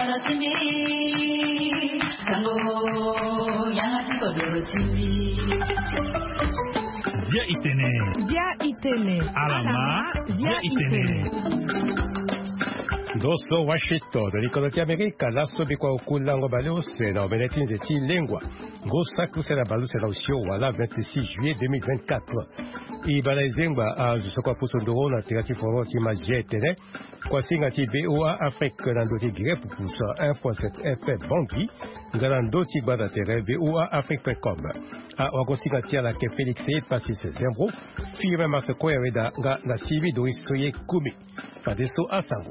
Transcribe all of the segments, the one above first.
chimi Sango Yang chiko doro chimi Dia itene Alama Dia itene Dosto Washington, ricordi America, la sobikwa okulango balose na omenetin de ti lengua. Gosa kusela balose na usio wala 26 juillet 2024. Ibalazengba a jusokwa pusondoro na tirati foro ti majetene. Kwa singa ti BOA Afrique na ndoti grep pusa 1.7 FM banki. Ngalando ti bada tere BOA Afrique.com. A wagosinga ti ala ke Félix Passi Zembro. Firme masako yaweda nga na sivi do istoye kumi. Padeso asango.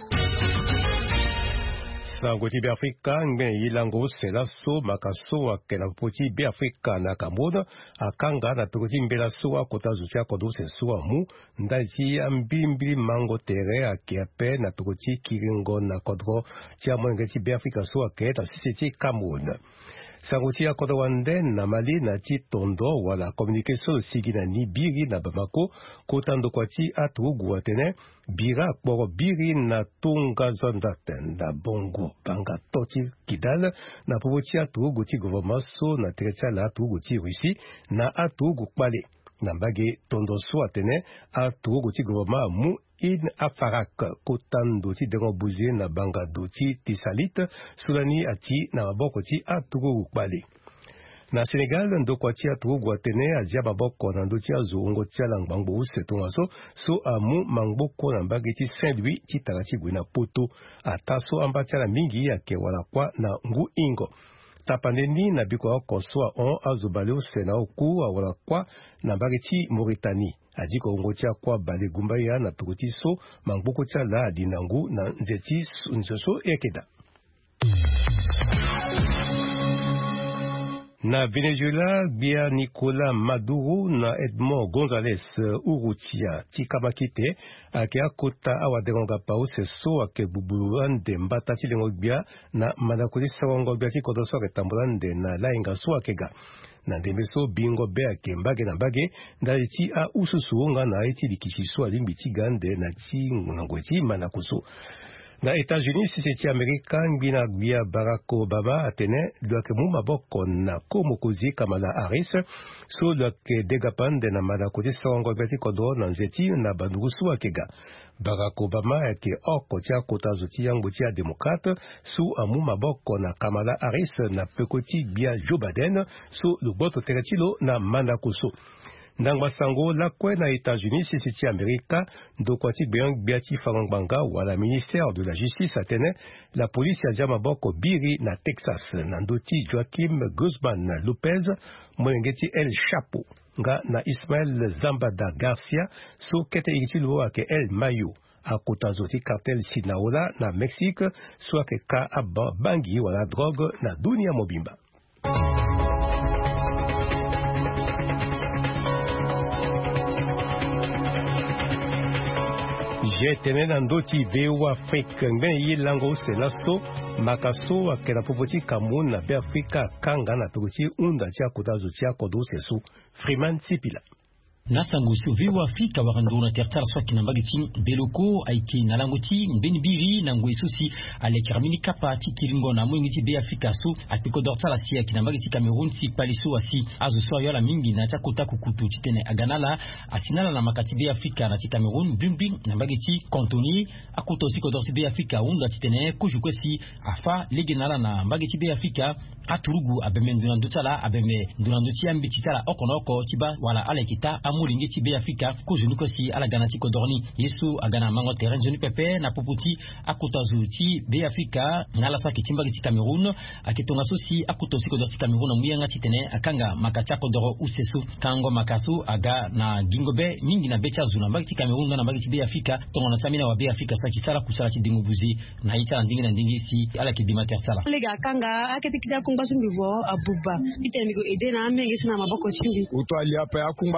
Sango ti Afrika ngbe ilango sela so makaso akela poti be Afrika na Cameroun akanga na poti mbela so akota zutia kodo se so amu ndaji ambimbi mango tere akiape na poti kiringo na kodro ti amonge ti be Afrika so aketa sisi Cameroun. Sanguti ya kodo wande na Mali na ti tondo wala communication sigi na ni biri na Bamako kotando kwa ti atugu watene bira kporo biri na tunga zondaten na bongo banga toti kidal na popochi atugu ti govomaso na teretia la atugu ti Russi na atugu kpale na mbage tondo so atene atugu ti govoma mu in afarak kotando ti dengo buze na banga doti ti salit sulani ati na maboko ti atugu kpale. Na Senegal ndokwa ti atugu atene azia maboko na ndoti azongo ti alangbango usetonga so amu mangboko na mbage ti Saint-Louis ti tarati bwe na poto ataso ambati ala mingi yake wala kwa na ngu ingo. Tapandeni na biko akoswa on azobale usena oku wala kwa na mbage ti Mauritanie. Adiko ngotia kwa bale gumba ya na tukoti so mangboko tia la adinangu na nzeti nzoso ekeda. Na Venezuela, bia Nicolas Maduro na Edmond González Urrutia tikamakite ake akota awaderonga pao se so ake bubulande mbata tilengo bia na manakodi sawango bia tikodoso ake tambulande na lainga so akega. Na ndemeso bingo be ake mbage na mbage ndali ti a ususu nga na iti likishiso alimbi ti gande na ti ngangweti manakuso. Na États-Unis, si c'est Amerika ngina bia Barack Obama atene luake mu maboko na komokozi Kamala Harris so luake degapande na manakote sawango beti kodo na nzeti na bandugusu akega. Barack Obama yake oko tia kota zoti yango tia demokrate so amu maboko na Kamala Harris na pekoti bia Joe Biden so luboto teretilo na manakuso. Ndangba sango la kwe na États-Unis si Amerika dokwati biati farangbanga wala ministère de la justice atene la police ya jama boko biri na Texas na ndoti Joaquim Guzman Lopez mwengeti El Chapo nga na Ismael Zambada Garcia so kete ikitilo ake El Mayo akota zoti cartel Sinaola na Mexique so ake ka bangi wala drogue na dunia mobimba. Jetene na ndoti BOA Afrique ngben yilango selaso makaso akela popoti Cameroun na be Afrika kanga na tokoti unda tia kotazo tia kodo sesu Freeman Sipila. Nasangu suviwa Afrika warandona tertara swaki na mbageti beloko aiki na langoti benibiri na ngwesusi ale kermini kapa tikiringo na mwingiti be Afrika su atiko dortala sia kina mbageti Cameroun si paliso asi azu so yola mingi na takota kukutu titene aganala asinala na makati be Afrika na Cameroun bimbing na mbageti kontoni akoto siko dorti be Afrika unda titene kujukwesi afa legenala na mbageti be Afrika aturugu abeme ndutala abeme ndunanduti ambititala okonoko tiba wala alekita amulingi ti be Afrika kujunuko si ala ganati kodorni yesu agana mango terrain jenu pepe na poputi akutazu ti be Afrika ngala sa kitimba ti Cameroun akitonga sosi akutosi kodorti Cameroun muyanga titene akanga makacha kodoro usesu kango makasu aga na gingobe mingi na becha zuna mbaki Cameroun na mbaki be Afrika tongona tamina wa be Afrika sa kisala kusala ti dingubuzi na ita ndingi na ndingi si ala kidima tersala lega kanga aketikida kumba sumbivo abuba titene go ede na ame yesu na maboko chimbi uto ali apa akumba travers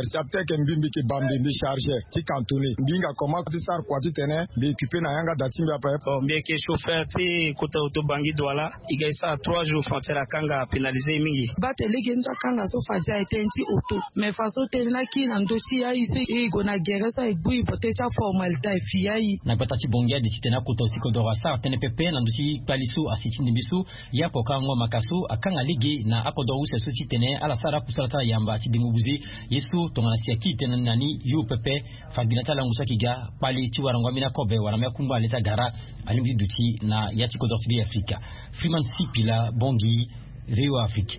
récepteur que mbimbi ki bambi mbi chargé ti cantonné mbinga comment ti sar kwati tene mbi occupé na yanga datimbi apa mbi ke chauffeur ti kota auto bangi douala iga isa 3 jours frontière kanga pénalisé mingi batele genza kanga so faja etenti auto mais faso tena ki na ndosi ya ise e gona gere sa ibui potecha formalita fiai na batati bongia de titena kota osiko dorasa tene pepe na ndosi paliso asitini biso ya kokangwa makaso akanga ligi na akodo use so titene ala sara kusata yamba ti dingubuzi yesu tongana siaki tene nani yu pepe fagina tala ngusa kiga pali ti warangwa mina kobe warame kumba leta gara alimbi duti na yati kodorti Afrika Freeman Sipila bongi Rio Afrique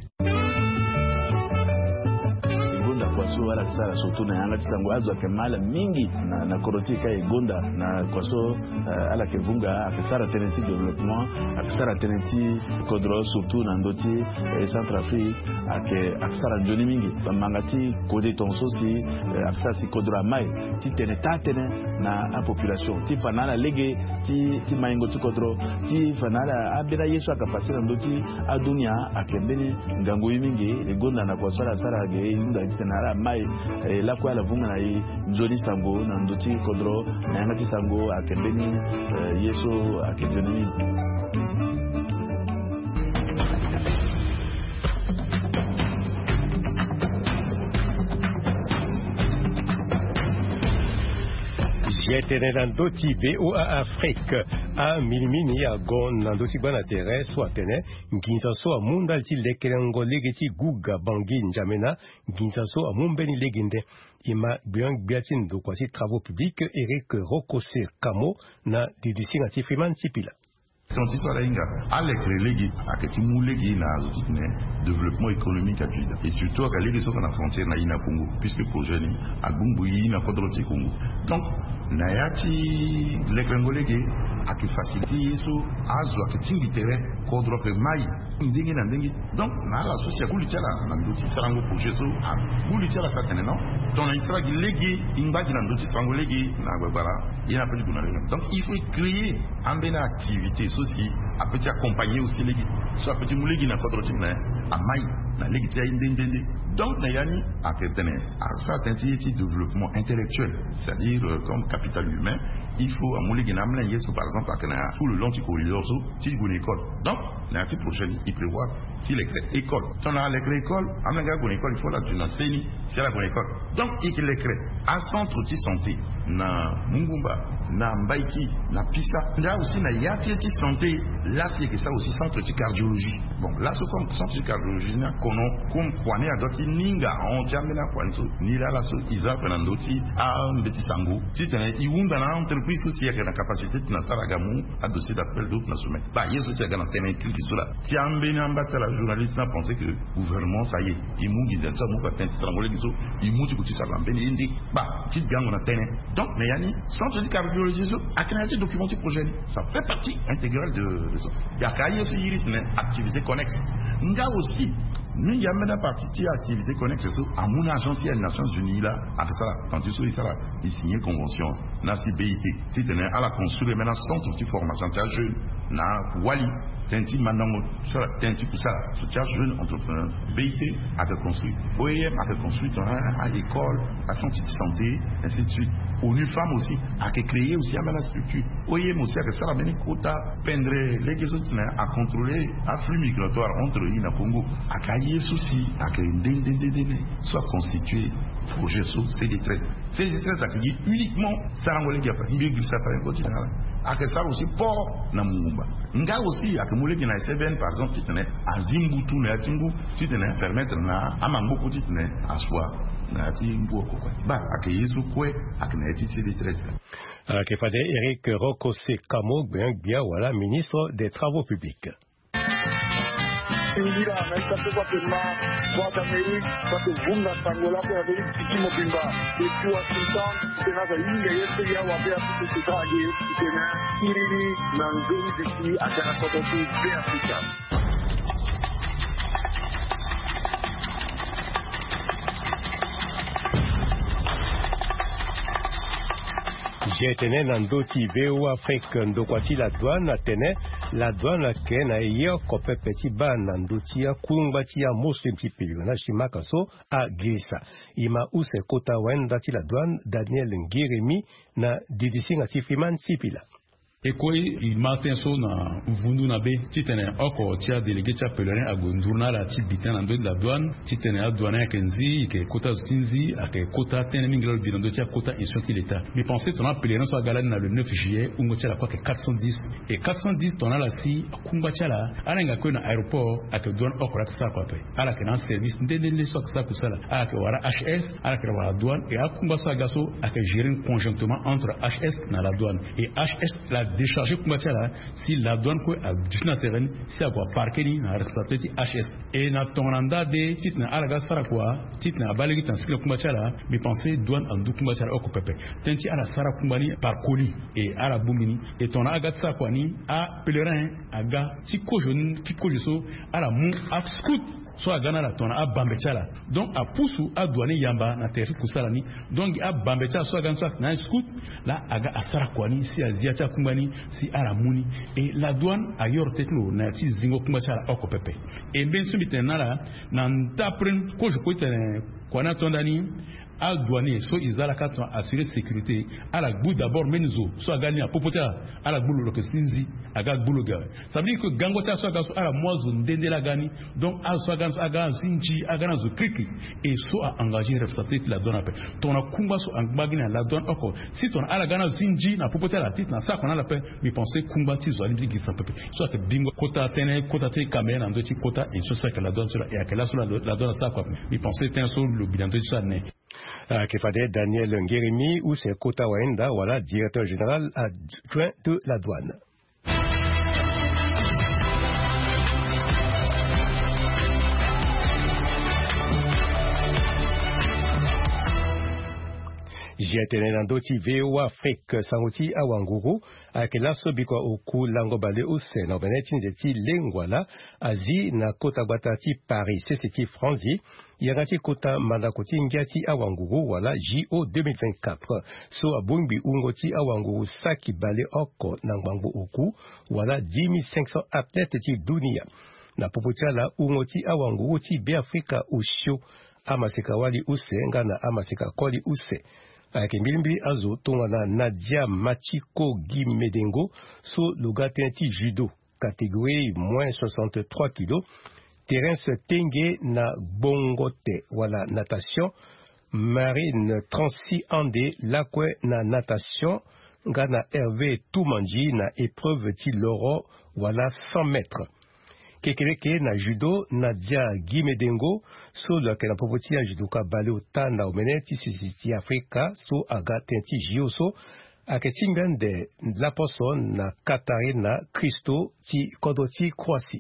kwaso wala kisara soto na yanga tisango azo akemala mingi na korotika egonda na kwaso ala kevunga akisara tenenti développement akisara tenenti kodro surtout na ndoti Centrafrique akisara joni mingi bamangati kode tonso si akisara si kodro mai ti tene na a population ti fanala lege ti maingo ti kodro ti fanala abira yesu akapasira ndoti adunia akembeni ngango mingi egonda na kwaso ala sara ge inda tena mai la kwa la vunga na nzoni sango na ndoti kodro na ngati sango akembeni yeso akejoni J'étais dans d'autres VOA Afrique a milimini ya gon dans d'autres bana terre soit tene nginza so amunda ti lekerengo legeti guga bangi njamena nginza so amumbeni legende ima bien biatin do kwasi travaux publics Eric Rokose Kamo na didisi ngati Freeman Sipila Tonti so la inga avec relegi aketi mulegi na zutine développement économique à Tchad et surtout à relegi so na frontière na ina Congo puisque projet ni agumbu ina kodroti Congo donc na yati lekrengolegi aki faciliter so azu aketi terrain kodro ke mai ndingi na ndingi donc na la société kulitela na ndoti sarango projet so kulitela satene non ton isra legi imbaji na ndoti sarango legi na gbara ina pe kuna donc il faut créer une activité aussi à petit accompagner aussi les soit petit moulegi na kodroti na amai na legi tia ndende donc na yani a ketene à certains types de développement intellectuel c'est-à-dire comme capital humain il faut à moulegi na mlen yeso par exemple à tout le long du corridor so ti une école donc na ti prochaine il prévoit si les écoles on a les écoles amanga une école il faut la tunaseni c'est la bonne école donc il les crée à centre de santé na Mungumba na Mbaiki na Pisa là aussi na yati ti santé là c'est que ça aussi centre de cardiologie bon là c'est comme centre de cardiologie na kono comme kwane adoti ninga on jamena kwanso ni là so isa penandoti a mbeti sango ti tene iwunda na entreprise aussi ya na capacité na saragamu a dossier d'appel d'offres na sommet ba yeso ti ga na tene qui sur là ti ambeni ambata la journaliste n'a pensé que gouvernement ça y est il mungi dans ça mu ka tente strangolé giso il muti ko ti salambeni indi ba ti gango na tene donc mais yani centre de cardiologie a créé documenté projet ça fait partie intégrale de ça il y a créé aussi une activité connexe nga aussi nous y a même partie de activité connexe à mon agence des Nations Unies là avec ça quand tu souris ça là il signé convention na CBIT si tu à la construire maintenant centre de formation de jeunes na Wali tenti mandango ça tenti pour ça soutien jeune entrepreneur BIT a construit OEM a construit à l'école à centre de santé ainsi de suite ONU Femmes aussi a créé aussi à la structure OEM aussi a ça la même quota pendre les autres à contrôler afflux migratoire entre l'Ina Congo a créé souci a créé soit constitué projet sous CD13 a créé uniquement Sarangolé qui a fait une ça fait un quotidien a que ça aussi port na Mungumba nga aussi a que moulé qui na SBN par exemple qui tenait à Zimbutu na Tingu qui tenait permettre na Amamboko qui tenait à soi na Tingu quoi ba a que Yesu quoi a que na CD13 que fallait Eric Rokose Kamo bien voilà ministre des travaux publics Indira amesema kwa kema kwa Amerika kwa vunga tangola kwa Amerika kimo bimba ikiwa Sultan tena za inga yetu ya wapea tututaje tena irili na ngoni ziki atana kwa tu bea Afrika J'ai tenu dans d'autres VOA Afrique, donc voici la douane, tenu la douane ke na yo kope petit ba na ndotia kumbatia moslim tipilio na shimakaso a Gisa ima use kota wenda ti la douane Daniel Ngiremi na didisinga tifiman tipila. Ekoi il matin so na vundu na be titene oko tia délégué tia pèlerin a gondurna la ti bitan na de la douane titene a douane kenzi ke kota zutinzi a ke kota tene minglo bilondo tia kota instructi l'état mais pensez ton pèlerin so galane na le 9 juillet où tia la quoi que 410 et 410 ton la si kumba tia la arenga ko na aéroport a ke douane oko la sa quoi pe ala ke na service ndende so ça ko sala a ke wara HS ala ke wara douane et a kumba so gaso a ke gérer conjointement entre HS na la douane et HS la décharger combattre là si la douane ko a du na terrain si a quoi parquer ni na responsabilité HS et na tonanda de titna alaga sara quoi titna baligi tan ski combattre là mais penser douane en du combattre là ko pepe tenti ala sara kumbani par colis et ala boumini et ton aga sa quoi ni a pèlerin aga ti ko jeune ki ko so ala mu a scout so a gana la tona a bambechala donc a pusu a douane yamba na terri kusalani donc a bambechala so a gana so na scout la aga asara kwani si aziacha kumbani si ara muni et la douane a yor teklo na ti zingo kumbachala oko pepe et ben subite nala na ndapren ko je ko tene kwana tondani a douane so izala kato assurer sécurité à la bout d'abord menzo so a gagné à popota à la boule que sinzi aga buluga ça veut dire que gangota so ga so à la moiso ndende la gani donc a so ga so aga sinji aga na zo kriki et so a engagé responsabilité la douane ton a kumba so angagina la douane oko si ton a la gana sinji na popota la titre na ça qu'on a la paix mais penser kumba ti zo alimbi gi pepe so que bingo kota tene kota te caméra na ndoti kota et so ça que la douane sur et que la sur la douane ça quoi mais penser ten so le bilan de ça né Kefade Daniel Ngiremi ou c'est Kota Wenda, voilà, directeur général adjoint de la douane. Jiatene nandoti veo Afrique sangoti awanguru akela sobikwa oku langobale use na beneti nzeti lengwala azi na kota batati Paris c'est Franzi yagati kota mandakoti ngiati awanguru wala JO 2024 so abungbi ungoti awanguru saki bale oko na ngbangu oku wala 10500 athlètes ti dunia na popotiala ungoti awanguru ti be Afrika usho amaseka wali use ngana amaseka koli use Kimbilimbili azo tongana Nadia Machiko Guimedengo so Logatenti judo catégorie moins 63 kg Terence Tenge na Bongote wala natation Marine 36 Andé Lakwe na natation Ngana Hervé Toumanji na épreuve ti loro wala 100 mètres Kekeleke na judo Nadia Guimedengo so la ke na popoti ya judoka bale otanda omene ti sisiti Afrika so aga tenti jio so aketimben de la person na Katarina Christo ti kodoti Croatie.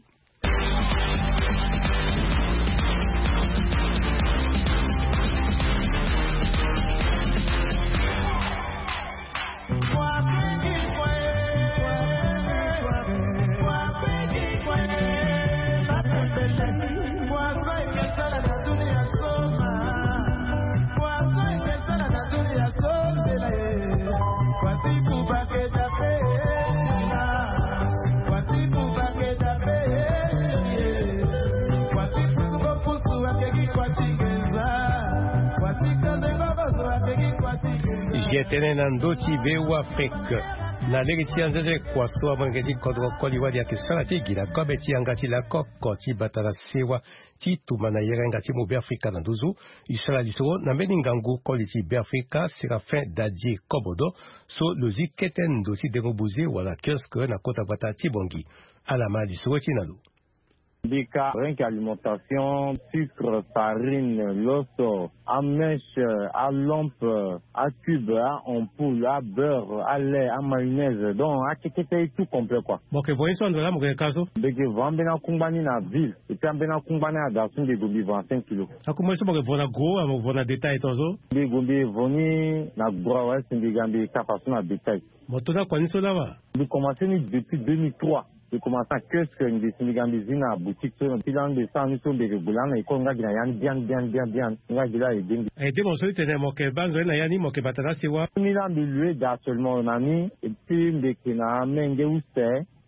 Jiatene nandoti veo Afrique na legiti anzele kwa so abangezi kodro koliwa ya kisanati gira kobeti angati la kokko ti batala sewa ti tumana yerenga ti mo be Afrika na nduzu isala lisoro na meningangu koliti be Afrika Séraphin Dadie Kobodo so lozi keten dosi dengobuze wala kiosque na kota bata ti bongi alama lisoro ti nalu Bika, rien qu'alimentation, sucre, farine, l'osso, à mèche, à lampe, à tube, à ampoule, à beurre, à lait, à mayonnaise. Donc, à quelque tout complet, quoi. Bon, que voyez ça, là, mon caso? Beke, vambena kumbani na ville. Et puis, vambena kumbani à garçon de gobi 25 kilos. À comment ça, mon vona gros, mon vona détail, tozo? Beke, gobi, voni, na gros, ouais, c'est des gambi, capacité na détail. Bon, tout ça, quoi, ni cela va? J'ai commencé depuis 2003. J'ai commencé à kiosque une Sénégambisine à boutique sur bilan de 100 000 de boulan et qu'on a bien on a déjà aidé et démontré que mon keban na yani mon kebatana c'est wa Milan de lui actuellement on a mis et puis de kina menge uste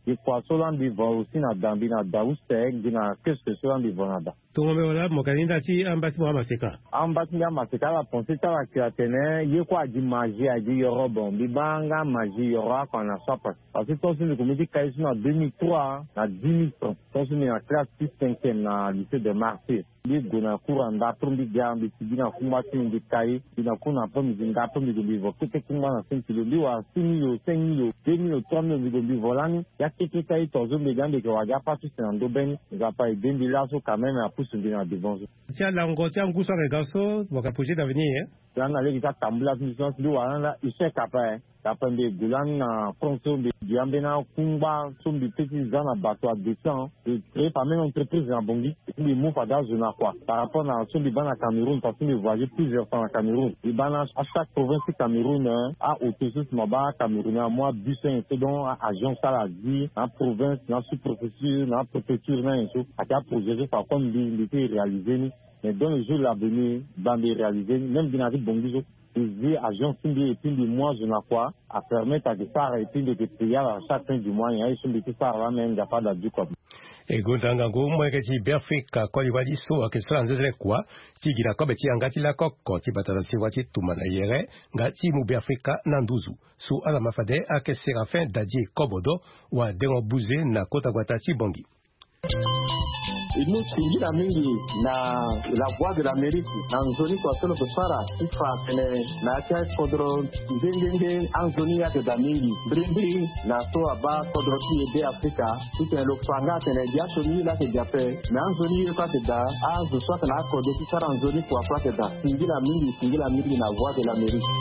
de quoi solan bi vo aussi na dambi na daustek dina qu'est-ce que solan bi vonada tongombe wala mokaninda ti ambati mo maseka ambati ya maseka la ponse ta la kiatene ye kwa di magie a di yoro bon bi banga magie yoro kwa na sopa parce que ton sur comité kaisi na 2003 na 10 ans ton sur na classe 5e na lycée de Marseille bi gona kuranda prombi gambi bina kuma tin di kai bina kuna prombi dinga prombi do bivo kete kuma na 5 kilo biwa 6 millions 5 millions 2 millions 3 millions do bivo lani ya kete kai tozo be gambi ke waga pas tout en do ben ga pa ben là so quand même à pousse bien devant tiens la ngotia ngusa le gaso boka projet d'avenir dans la légita tambula mission do wana il s'est capable tapende gulan na fonction de diambena kumba sombi petits zana bateau à 200 et créé par même entreprise en Bongi et les mots fada zona quoi par rapport à sombi bana Cameroun parce que me voyager plusieurs fois en Cameroun et bana à chaque province du Cameroun a autosus maba Cameroun moi bus c'est donc agence à la vie en province dans sous-préfecture dans préfecture na et à cas projet par comme il était réalisé mais dans le jour l'avenir dans les réaliser même bien avec Bongi les agents et puis les mois je n'ai quoi à permettre à des parts et puis de payer à chaque fin du mois il y a une petite part là même il n'y a pas d'addu comme et gondanga ngo mo ke ti Afrika ko li wali so ke sala nzele kwa ti gira ko be ti angati la kokko ti batala se wati tumana yere ngati mu Afrika na nduzu su ala mafade ake Serafin Dadie Kobodo wa dengo buze na kota kwata ti Bongi. Nous tingila mingi na la voix de l'Amérique dans zone kwa solo kusara ifa kene na cha kodro ndenge anzoni ya de mingi brindi na so aba kodro ti de Afrika tout le fanga kene dia choni la ke jape na anzoni kwa te da anzo so na kodro ti sara anzoni kwa te da tingila mingi na voix de l'Amérique.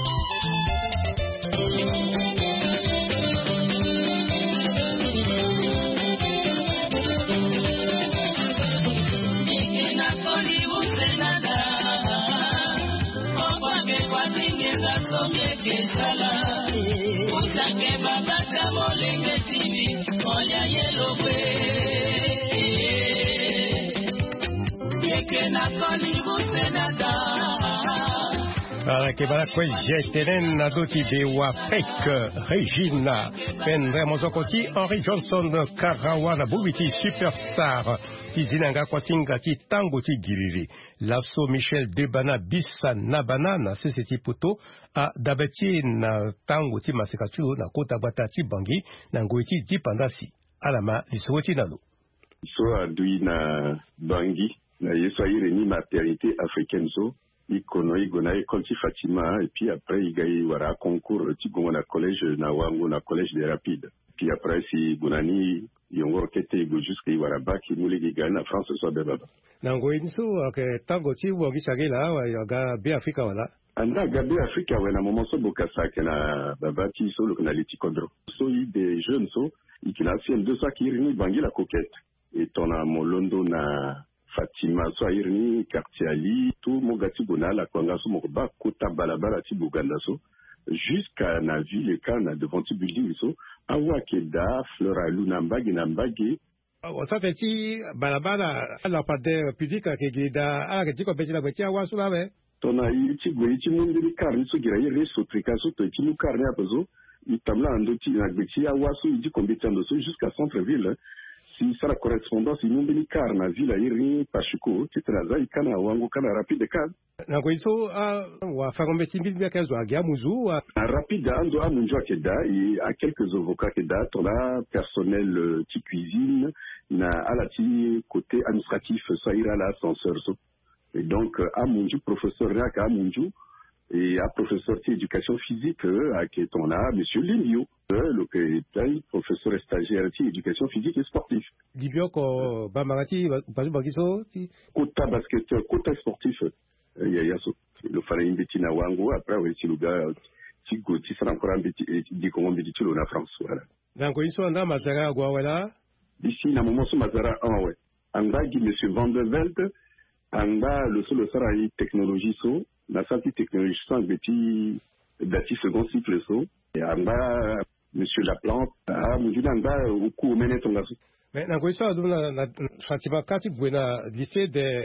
Kebala kwe jetenen na doti bewa pek Regina Pendre Mozokoti Henry Johnson Karawana Bubiti Superstar Tizinanga Kwasinga Ti Tango Ti Giriri Lasso Michel Debana Bissa Nabana na Seseti Poto a Dabeti na Tango Ti Masekatulo na Kota Bata Ti Bangi na Ngoiti Ti Pandasi Alama Lisowoti Nalo So adui na Bangi na yeso ayire ni maternité africaine so ikono igona école ti Fatima et puis après igayi wara concours ti gongo na collège na wangu na collège des rapides puis après si gonani yongor kete go jusqu'à wara bac muligi gana France so beba nango inso ke tango ti wangi sagela wa yoga be Afrika wala anda gabe Afrika wena moment so bokasa ke na baba ti so le na liti kodro so i des jeunes so ikina sien de ça qui rini bangi la coquette et tona molondo na Fatima so irni quartier Ali tout mogati bona la kwanga so mokoba kota balabala ti Buganda so jusqu'à na ville kana devant ti building so awa keda flora luna mbagi na mbagi ça fait ti balabala la pade public ke gida ala ke ti ko beti la beti awa so la be tona ti go ti mundi karni so gira yere so trika so to ti mu karni apazo itamla ando ti na beti awa so di kombetiando so jusqu'à centre ville si ça la correspondance il nous car na ville iri pashiko titraza ikana wangu kana rapide kan na ko iso wa fa kombeti mbi ka zo agia muzu na rapide ando amunjo akeda et à quelques avocats keda tona personnel ti cuisine na alati côté administratif ça ira l'ascenseur so et donc amunjo professeur Raka amunjo et à professeur d'éducation physique à Ketona, monsieur Limio, le professeur stagiaire d'éducation physique et sportif. Libio ko bamarati bagiso ti kota basketteur kota sportif ya yaso le fallait inviter na wango après oui le gars ti goti sera encore invité di comment inviter na France voilà. Donc ils sont anda mazara gwa wala ici na moment so mazara ouais. Anga gi monsieur Van der Velde anga le solo sera technologie so la santé technologie sans petit dati second cycle so et anga monsieur Laplante mujinanga uku menetonga so mais na ko iso aduna na Fatima kati buena lycée de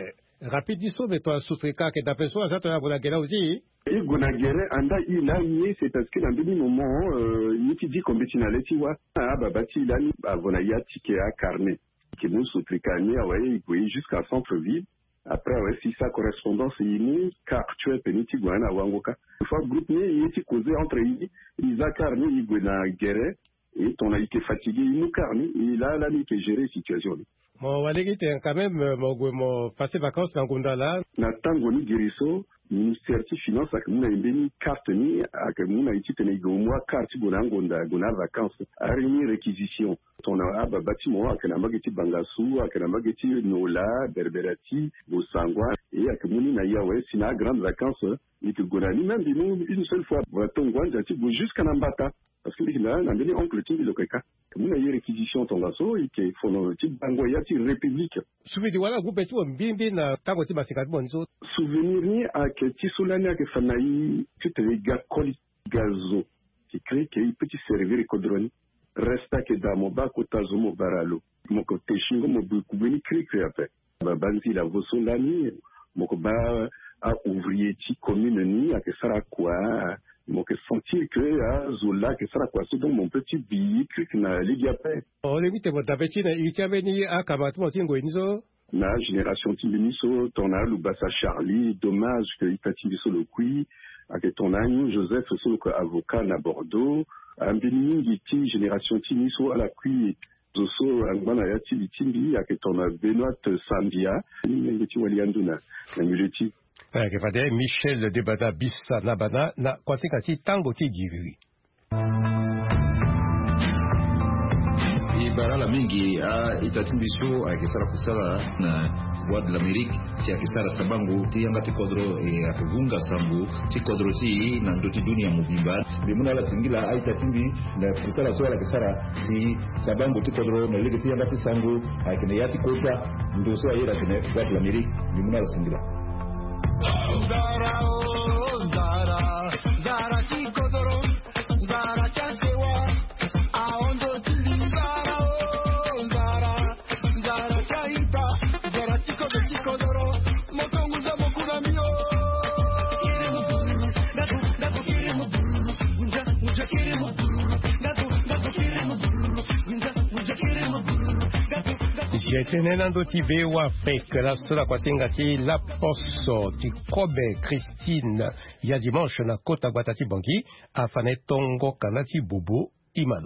Rapidiso de toi soutrika que d'après soi ça toi la guerre aussi. Et gonagere anda ila ni c'est parce que dans des moments il dit comme tu n'allais tu vois babati là avona ya ticket à carnet que nous soutrika ni ouais il jusqu'à centre-ville. Après ouais si sa correspondance ini car tu es peniti gwana wangoka. Une fois groupe ni il était causé entre ils a carnet il gonagere et on a été fatigué il nous carnet et là ni que gérer situation. Mon walegi t'es quand même mon passé vacances dans Gondala. Na tangoni giriso ministère des finances ak muna mbeni carte ni ak muna itite ne gomwa carte bonangonda gona vacances arini réquisition ton aba bâtiment ak na mageti bangasu ak na mageti nola berberati bosangwa et ak muni na yawe sina grande vacances ni que gona ni même une seule fois tongwa jati jusqu'à Nambata parce que là na mbeni oncle tindi lokeka muna y réquisition ton gaso et que fono ti bangoya ti république souvenir wala groupe tu mbimbi na tango ti basika bonzo souvenir ni ak ti solani ak fanayi ti tega koli gazo qui crée que petit servir kodroni resta que da moba ko tazumo baralo moko teshingo mobu kubeni crée après banzi la vosolani moko ba a ouvrier ti commune ni ak sara quoi donc sentir que Zola que ça quoi c'est donc mon petit billet que na ligue après on évite votre appétit il tient venu à Kamato tingo inzo na génération Timbiniso ton a Lubasa Charlie dommage que il patine sur le qui avec ton ami Joseph sur que avocat à Bordeaux un béni qui génération Timiso à la qui Zoso angwana ya Timbi avec ton Benoît Sambia ni ti walianduna na muleti que fade Michel Debada Bissa Nabana na kwatikati tango ti giri barala mingi itatimbiso akisara kusala na Voix de l'Amérique si akisara sabangu ti yanga ti kodro akivunga sambu ti kodro ti na ndoti dunia mubimba bimuna la tingila itatimbi na kusala swala kisara si sabangu ti kodro na ligi ti yanga ti sangu akine yati kota ndoso ayira kine Voix de l'Amérique bimuna la tingila Zara ti kodro Zara chansewa aondo ti Zara chaita Zara ti kodro mokonguza mokuna mio J'étais nando ti vewa Afrique la sola kwasinga ti la poso ti Kobe Christine ya dimanche na kota Guatati Bangi afane tongo kanati bobo imalo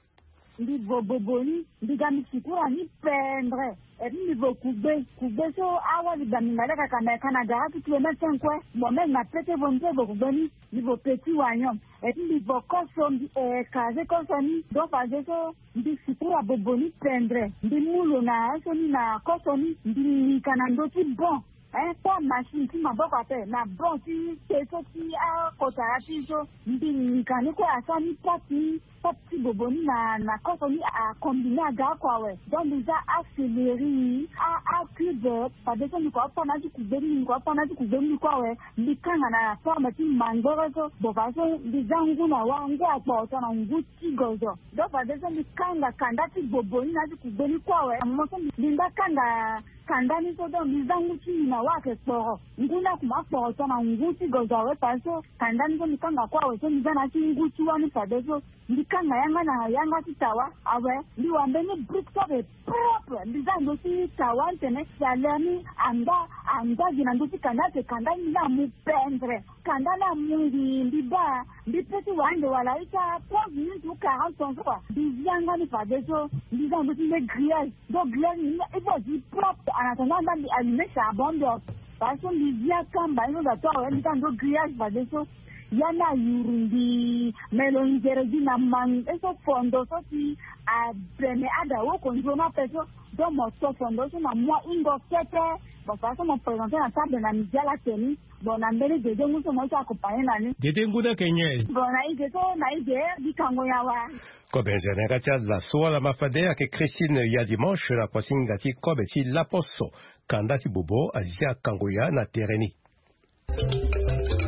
ndi boboboni ndiga misikura ni pendre et niveau kube so awa libamingala kaka kana garatu tu na tsankwe moi-même na pete bonze boboni niveau petit wanyo et niveau koso kaze koso ni do faze so ndi sikura boboni pendre ndi mulo na so ni na koso ni ndi kana ndo ti bon pas machine qui m'a beaucoup appelé na bon si c'est ça qui a côté so ndi kani ko asani pati boboni na kosoni a combiner aga kwa we donc déjà accélérer a cube pas de ça ni ko pa na ti kubeni kwa we ndi kanga na forme ti mangoro so bo ba so ndi zangu na wangu apo so na nguti gozo donc pas de ça ni kanda ti boboni na ti kubeni kwa we mo so ndi kanda kandani so do mizangu ti na wake kporo nguna kuma kporo so na nguti gozo we pa so kandani so ni kanga kwa we so mizana ti nguti wani pa de so ndi kanga yanga ti tawa awe ndi wambeni bricks of propre ndi zangu ti tawa tene salami anda gina ndo ti kanda ina mu pendre kanda na mungi ndi ba ndi peti wande wala ita 3 minutes ou 40 ans quoi ndi yanga ni pa de so ndi zangu ti le grillage do grillage ni ibo di propre en attendant de allumer charbon d'or parce que l'idea kamba ino da toa ndi kando grillage pa de so yana yurundi melongereji na man eso fondo so ti a brene ada wo konjona peso do mo to fondo so na moi ingo kete bo pa so mo présenter na table na midi la teni bon na mbele de jongu so mo ta accompagner na ni dete nguda kenyes bon na ide di kango yawa Kobe zene katia la sola mafade ake Christine ya dimanche la kwasinga ti Kobe ti la poso kanda ti bobo azia kangoya na tereni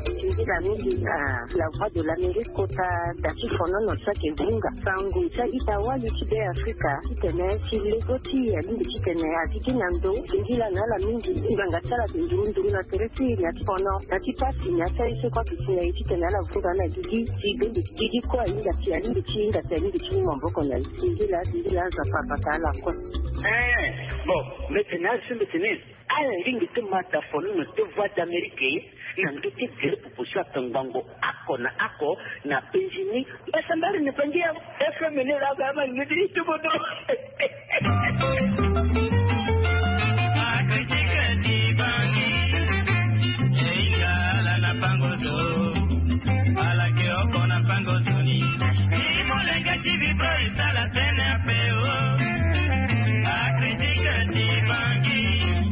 la mingi la voix de l'Amérique kota tachifono no sake vunga sangu cha itawali kide Afrika kitene chilekoti alindi kitene akikinando ngila na la mingi nganga sala ndurundu na teresi ya fono tatipasi nya sai kwa kitene kitene la vunga na gigi kwa inda tialindi chinga tialindi chini mboko na ngila za papa la kwa bon maintenant c'est maintenant alingi tumata fono no te voix d'Amérique na nduti vile kupusha tangango ako na penjini basa mbali nipangia FM ni la kama ngidi tubodo akachika dibangi eila la pango do ala que oko na pango zoni ni molenga tivipo isala tena apeo akachika dibangi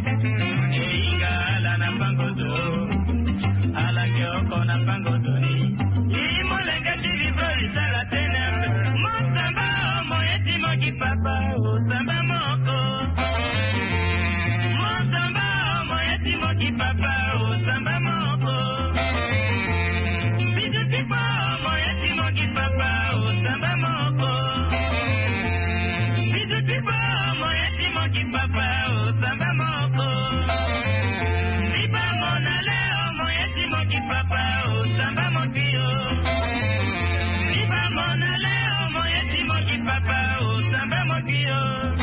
eila la pango do con a pango doni y molenga divori sala tene mosamba moyeti moki papa o samba moko mosamba moyeti moki papa o samba moko bidu tipo moyeti moki papa o samba moko bidu tipo moyeti moki papa o samba moko liba monale papa o samba mokio liba monale o moyeti moki papa o samba mokio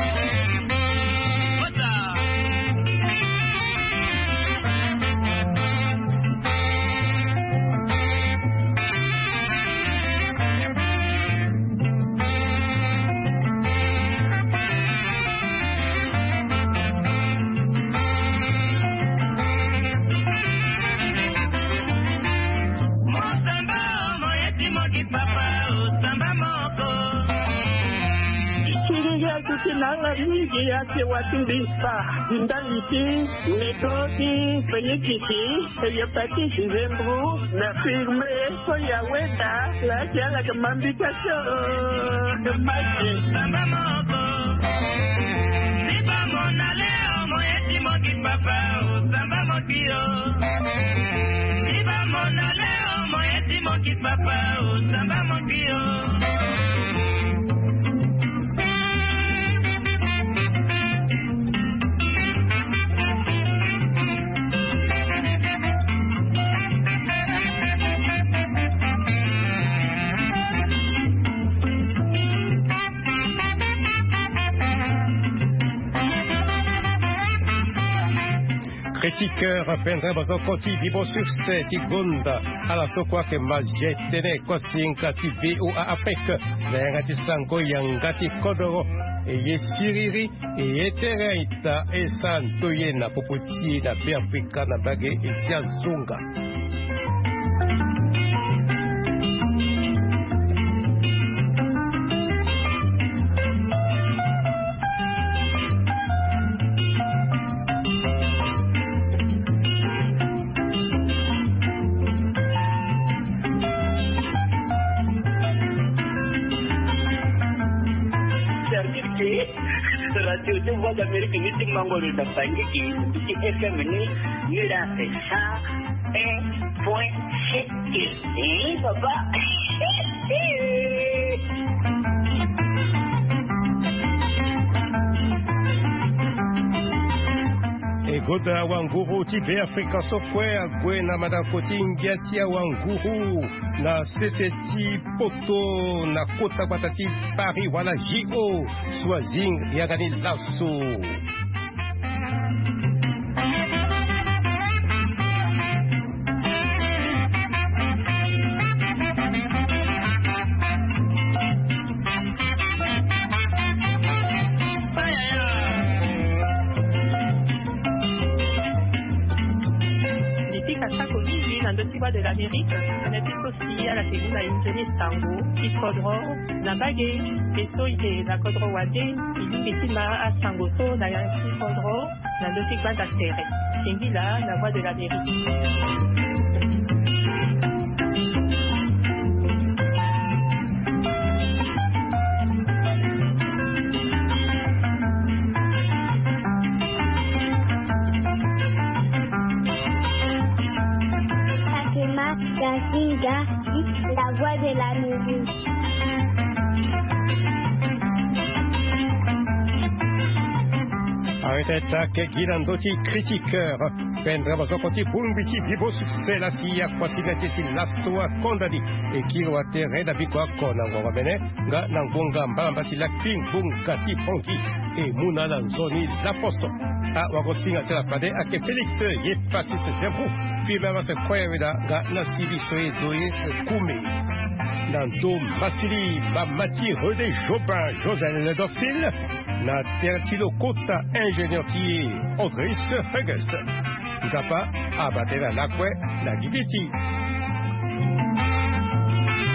Nanga mingi yake watimbisa indaliti metodi penyekiti eyepatisi zembu na firme soya weda la kiala kemambika cho kemaje samba moko liba mona leo moyeti moki papa o samba mokio liba mona leo moyeti moki papa o samba mokio Critiqueur pendra bazo koti vivo succès tigonda ala sokwa ke majetene kosinga ti BO apek lenga ti sango yangati kodoro e yesiriri e etereita e santo yena popoti na be Afrika na bage e tia zunga Radio de Voix d'Amérique ni ti mangoro da pangiki ti FM ni la ça 1.7 papa Goda wanguru ti be Afrika sokwe agwe na madakoti ngiatia wanguru na seseti poto na kota batati Paris wala JO swazing yagani lasso de l'Amérique, on est aussi à la segunda injeni tango, ikodro, na bagé, et soide, na kodro wade, il a sango so, na yanki kodro, na dotikba d'astere. Singila, la voix de l'Amérique. voix de l'Amérique. Arrêtez che Guilandoti critiqueur. Pendra Bazokoti Bumbiti Bibo succès la sia Kwasinati la sua Kondadi e Kiwate Reda Bikwa Kona Wabene, Ga Nangonga Mbambati la Ping Bungati Ponki e Munana Zoni la Posto. A Wagostinga Telapade a che Félix Yepatiste Zembu, puis même se Kwevida Ga Nasibi Soe Doyes Kume. Nanto Masili Bamati Rede Jobin Josène Ledortil, Na Tertilo Kota ingénieur Audrey Huggest. Zapa abatela lakwe la giditi